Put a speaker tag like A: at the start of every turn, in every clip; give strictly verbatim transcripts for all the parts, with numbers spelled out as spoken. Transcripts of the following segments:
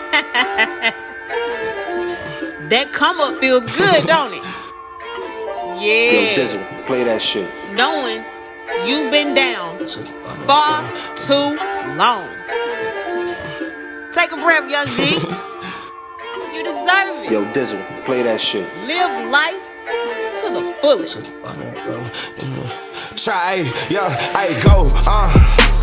A: That come up feels good, don't it? Yeah.
B: Yo, Dizzle, play that shit.
A: Knowing you've been down far too long. Take a breath, young G. You deserve it.
B: Yo, Dizzle, play that shit.
A: Live life to the fullest.
C: Try, yeah, I go, uh.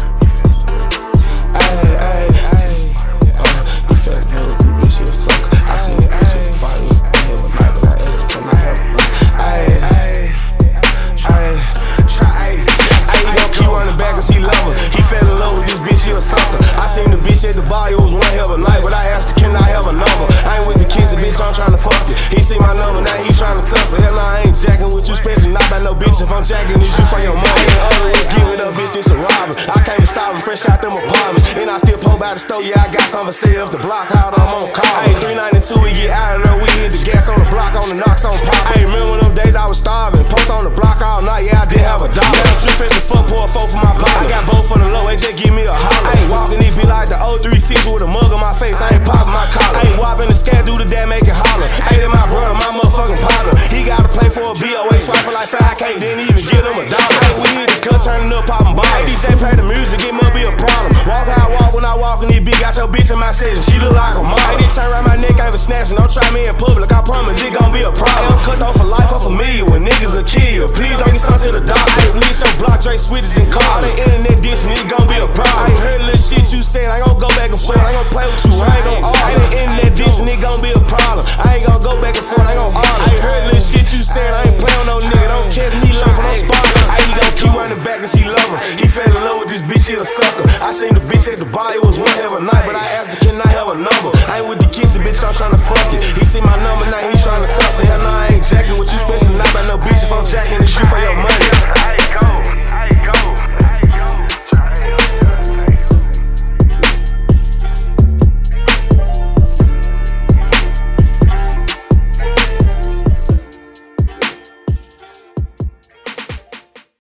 C: Ay, ay, ay. Uh, you fat little bitch, you a sucker. I seen that bitch at the bottom. I had a night, but I asked her, can I have a ay, ay, ay. Try, ay, he gon' keep running back cause he love her. He fell in love with this bitch, he a sucker. I seen the bitch at the bar, it was one hell of a night, but I asked her, can I have a number? I ain't with the kids, the bitch, I'm tryna fuck it. He see my number, now he tryna tussle. Hell nah, I ain't jacking with you, special, not by no bitch. If I'm jacking, it's you for your money. In other words, give it up, bitch, this a robber. I can't even stop him, fresh out them apartments. And I still pull by the store, yeah, I got something for sale. If the block out, I'm on call. Hey, three ninety-two, we get out of there, we hit the gas on the block, on the knocks, on pop. Hey, remember them days I was starving, post on the block all night, yeah, I did have a dollar. Now I'm trip fresh and fuck, pour a four for my partner. I got both for the low, they just give me a holler. I ain't walking, these be like the oh three six with a mug on my face, I ain't popping my collar. I ain't whopping the scat, do the dad, make it holler. Hey, that my brother, my motherfucking partner. He gotta play for a B O A, swiping like five K, didn't even get him a dollar. Hey, we hit the cut, turning up, popping ball. Hey, D J play the music, it must be a problem. Walk how I walk when I walk in this bitch, got your bitch in my session, she look like a model. Hey, they turn around my neck, I ain't for snatching, don't try me in public, I promise it gon' be a problem. Hey, I'm cut off for life, I'm familiar with niggas a kill. Please don't get something to the doctor. Hey, we hit your block, Drake switches and call. All the internet dissing, it gon' be a problem. I ain't heard little shit you said, I ain't gon' go back and forth, I ain't gon' play with you, I ain't gon' argue. Hey, the internet dissing, it gon' be a problem. I ain't gon' go back and forth, I ain't gon' argue. I ain't heard little shit you said, I ain't playin' with no nigga, don't catch me love for no spot. Hey, he gon' keep running back cause he love her. He fell in love with this bitch, he a sucker. I seen the bitch at the bar, it was one hell of a night, but I asked her, can I have a number? I ain't with the kids, the bitch, I'm tryna fuck it.